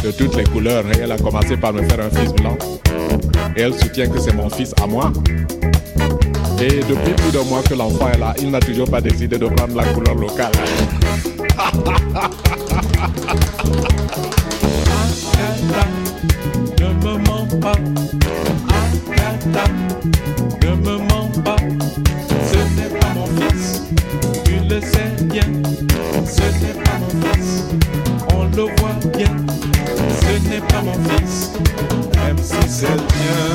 de toutes les couleurs et elle a commencé par me faire un fils blanc. Et elle soutient que c'est mon fils à moi. Et depuis plus d'un mois que l'enfant est là, il n'a toujours pas décidé de prendre la couleur locale. Agatha, ne me mens pas. Agatha, ne me mens pas. Ce n'est pas mon fils, tu le sais bien. Ce n'est pas mon fils, on le voit bien. Ce n'est pas mon fils, même si c'est le mien.